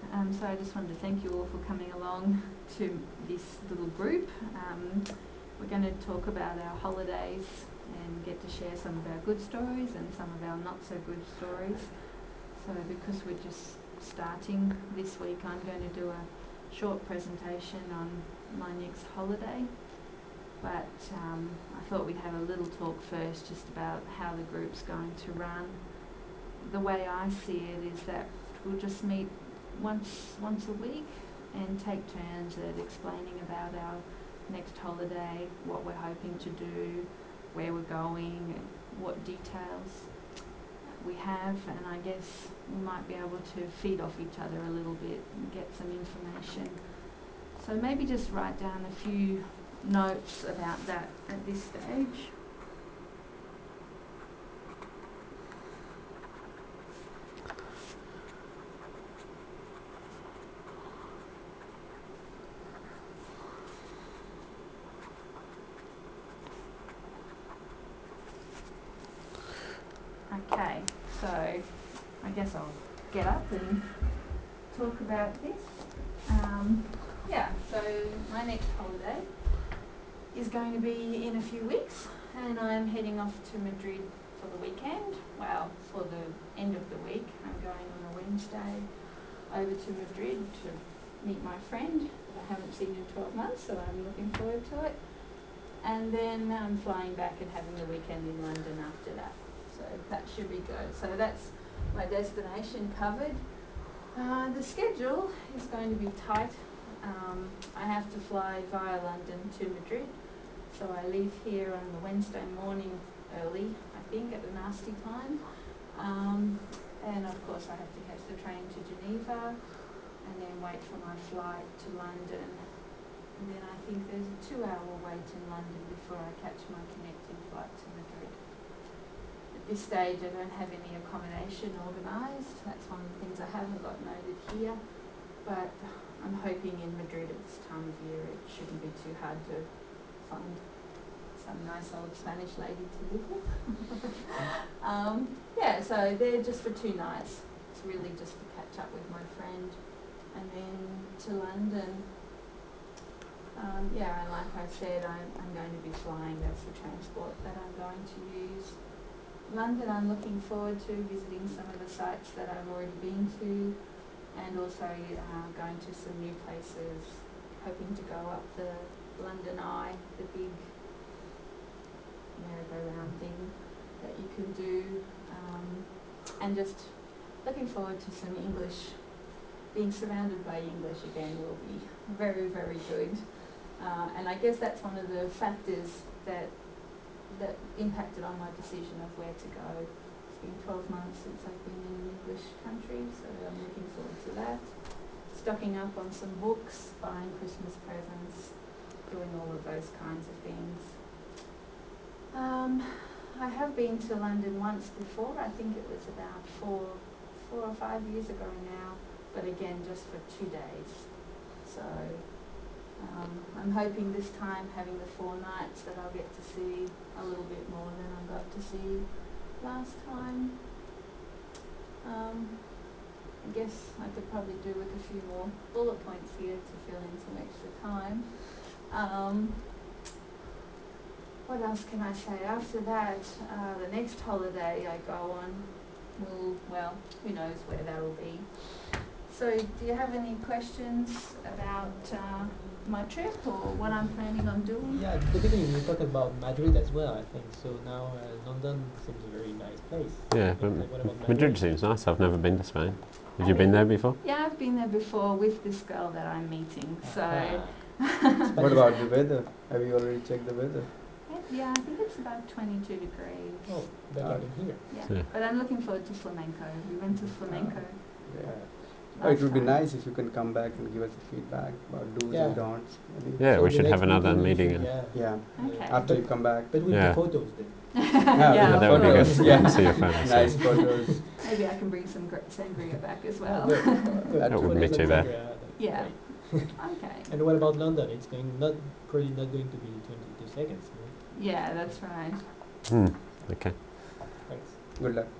So I just wanted to thank you all for coming along to this little group. We're going to talk about our holidays and get to share some of our good stories and some of our not so good stories. So because we're just starting this week, I'm going to do a short presentation on my next holiday. But I thought we'd have a little talk first just about how the group's going to run. The way I see it is that we'll just meet once a week and take turns at explaining about our next holiday, what we're hoping to do, where we're going, what details we have, and I guess we might be able to feed off each other a little bit and get some information. So maybe just write down a few notes about that at this stage. Okay, so I guess I'll get up and talk about this. So my next holiday is going to be in a few weeks, and I'm heading off to Madrid for the weekend. Well, for the end of the week. I'm going on a Wednesday over to Madrid to meet my friend that I haven't seen in 12 months, so I'm looking forward to it. And then I'm flying back and having the weekend in London after that. So that should be good. So that's my destination covered. The schedule is going to be tight. I have to fly via London to Madrid. So I leave here on the Wednesday morning early, I think, at a nasty time. And of course I have to catch the train to Geneva and then wait for my flight to London. And then I think there's a 2-hour wait in London before I catch my connecting flight to Madrid. At this stage I don't have any accommodation organised. That's one of the things I haven't got noted here. But I'm hoping in Madrid at this time of year it shouldn't be too hard to find some nice old Spanish lady to live with. So they're just for 2 nights. It's really just to catch up with my friend. And then to London. And like I said, I'm going to be flying. That's the transport that I'm going to use. London, I'm looking forward to visiting some of the sites that I've already been to, and also going to some new places, hoping to go up the London Eye, the big merry-go-round thing that you can do, and just looking forward to some English. Being surrounded by English again will be very, very good. And I guess that's one of the factors that impacted on my decision of where to go. It's been 12 months since I've been in an English country, so I'm looking forward to that. Stocking up on some books, buying Christmas presents, doing all of those kinds of things. I have been to London once before. I think it was about 4 or 5 years ago now, but again just for 2 days. So I'm hoping this time, having the 4 nights, that I'll get to see a little bit more than I got to see last time. I guess I could probably do with a few more bullet points here to fill in some extra time. What else can I say? After that, the next holiday I go on who knows where that'll be. So do you have any questions about my trip or what I'm planning on doing? Yeah, at the beginning you talked about Madrid as well, I think. So now London seems a very nice place. Yeah, but what about Madrid seems nice. I've never been to Spain. Have you been there before? Yeah, I've been there before with this girl that I'm meeting. So. What about the weather? Have you already checked the weather? Yeah, I think it's about 22 degrees. Oh, better than here. Yeah, but I'm looking forward to flamenco. We went to flamenco. It would be nice if you can come back and give us a feedback about do's and don'ts. Maybe. Yeah, so we should have another meeting. Okay. After you come back. But with the photos then. That would be good. Yeah. See your photos. Nice photos. Maybe I can bring some sangria back as well. That wouldn't be too bad. Yeah. Okay. And what about London? It's probably not going to be 22 seconds, no? Yeah, that's right. Okay. Thanks. Good luck.